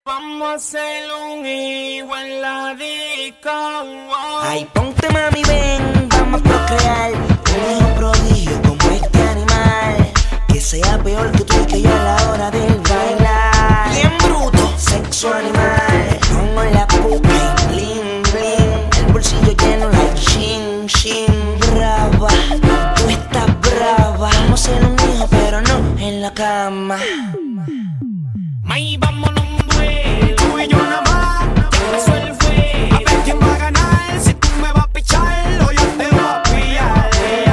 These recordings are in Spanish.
Vamos a hacer un hijo en la disco. Ay, ponte mami, ven, vamos a procrear un hijo prodigio como este animal, que sea peor que tú y que yo a la hora del bailar. Bien bruto, sexo animal, pongo la puca y bling bling, el bolsillo lleno like chin chin. Brava, tú estás brava, vamos a hacer un hijo pero no en la cama. May, vámonos un duelo, tú y yo nada más. Ya empezó el fuego. A ver quién va a ganar. Si tú me vas a pichar o yo te voy a pillar.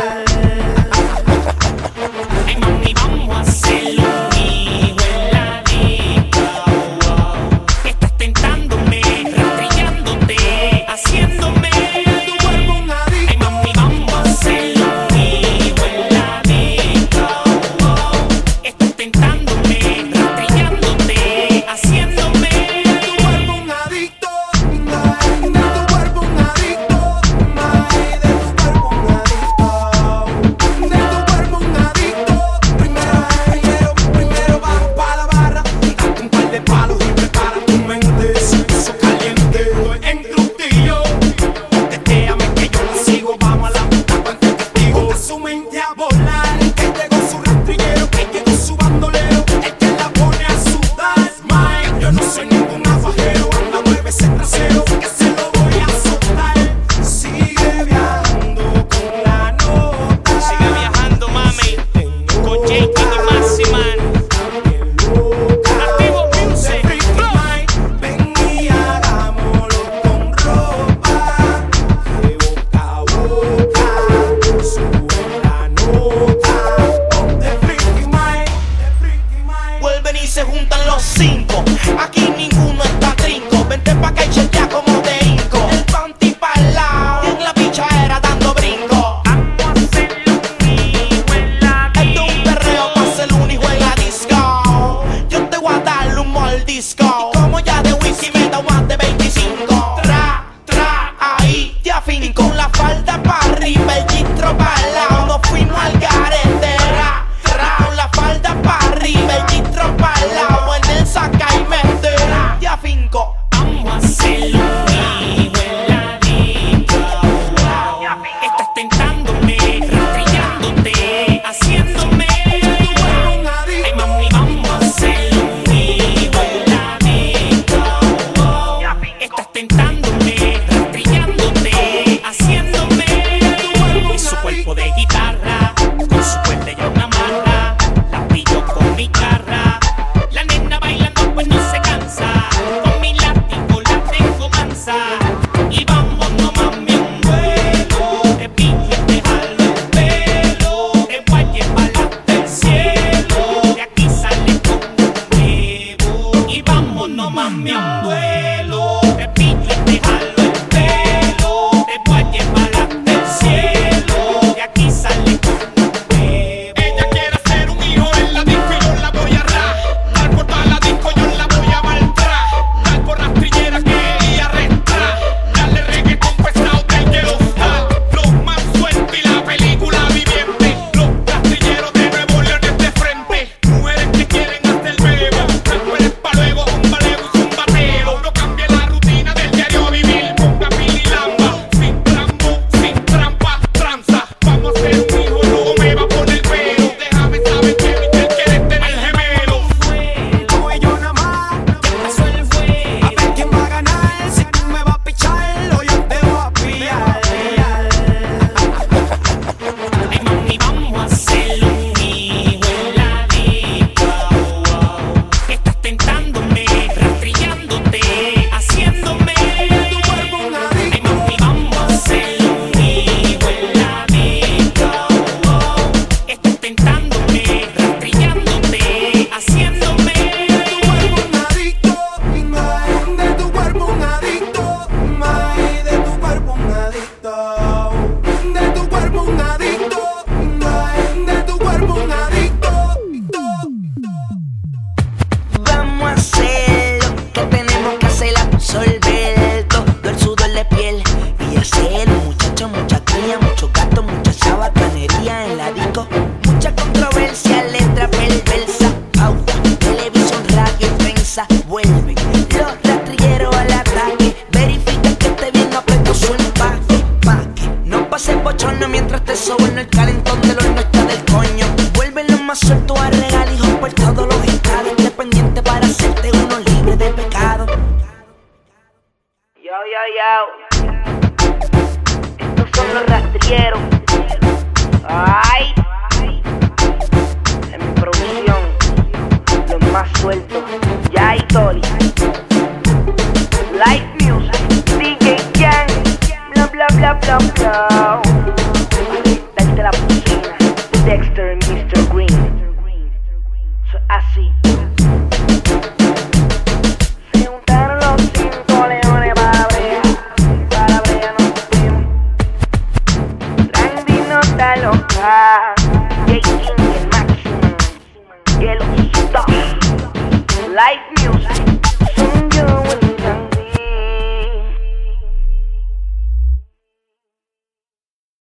Ay, mami, vamos a hacer un hijo en la disco. Estás tentándome, rastrillándote, haciéndome tu cuerpo un adicto. Ay, mami, vamos a hacer un hijo en la disco. Estás tentándome, haciéndome de tu cuerpo un adicto, de tu cuerpo un adicto, de tu cuerpo un adicto, de tu cuerpo un adicto. Primero vamos pa' la barra, date un par de palos y prepara tu mente. Sexo caliente, estoy en crustillo. Testéame que yo la sigo, vamos a la puta con este testigo. Ponga su mente a volar, que llegó su rastrillero, que llegó su bandolero, el que la pone a sudar. Yo no soy ningún afajero, anda, mueve ese trasero, que se lo voy a soltar. Sigue viajando con la nota. Sigue viajando, mami, con J.K. y Maximan. Activo Music, bro. Ven y hagámoslo con ropa, de boca a boca, sube la nota. Ponte Freaky Mike, Vuelven y se juntan los cinco, aquí ninguno está trinco. Vente pa' acá y chequea como te hinco. El panty pa'l lado, y en la pichadera dando brinco. Vamos a hacerlo un hijo en la Esto es un perreo pa' hacer un hijo en la disco. Yo te voy a dar un mordisco, y como ya de whisky me da más de 25. Ahí te afinco. Con la falda pa' arriba, el gistro pa'l lado, nos fuimos al garete. Con la falda pa' arriba, el gistro pa'l lado, en el saca y mete. Te afinco. vamos a hacerlo un hijo en la disco. Estás tentándome, rastrillándote, haciéndome de tu cuerpo un adicto. Ay, mami, vamos a hacerlo un hijo en la disco. Estás tentándome, rastrillándote, haciéndome de tu cuerpo un adicto. Y su cuerpo de guitarra, con su cuerda ya una amarra, la pillo con mi garra. La nena bailando pues no se cansa, con mi látigo la tengo mansa. Y vámonos mami a un vuelo, te pillo y te jalo el pelo, te voy a llevar hasta el cielo, de aquí sale con un huevo. Y vámonos mami a un vuelo.